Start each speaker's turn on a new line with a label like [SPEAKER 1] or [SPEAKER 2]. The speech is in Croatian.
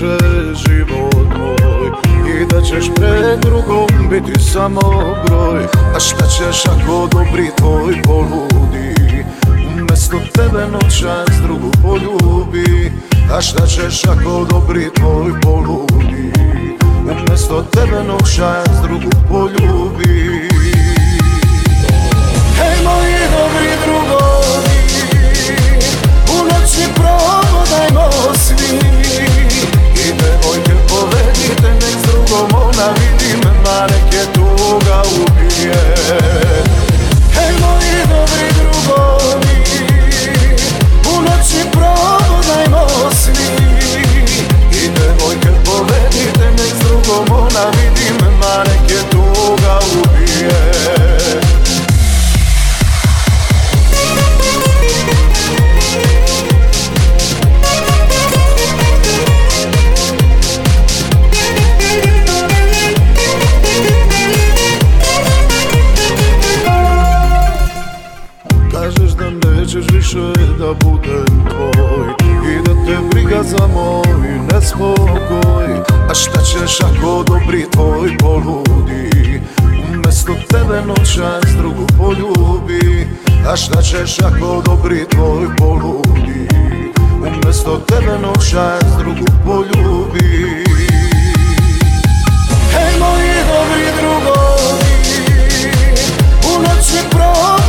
[SPEAKER 1] više život moj i da ćeš pred drugom biti samo broj. A šta ćeš ako dobri tvoj poludi, umjesto tebe noćas drugu poljubi? A šta ćeš ako dobri tvoj poludi, umjesto tebe noćas drugu poljubi? Hej moji dobri drugovi, u noći probodajmo svi i devojke povedite, nek s drugom ona vidim, ma nek je tuga ubije. Hej moji dobri drugovi, u noći probodajmo svi i devojke povedite, nek s drugom ona vidim, ma nek je tuga ubije. Kažeš da nećeš više da budem tvoj i da te briga za moj nespokoj. A šta ćeš ako dobri tvoj poludi, umjesto tebe noćas drugu poljubi? A šta ćeš ako dobri tvoj poludi, umjesto tebe noćas drugu poljubi? Hej moji dobri drugovi, u noći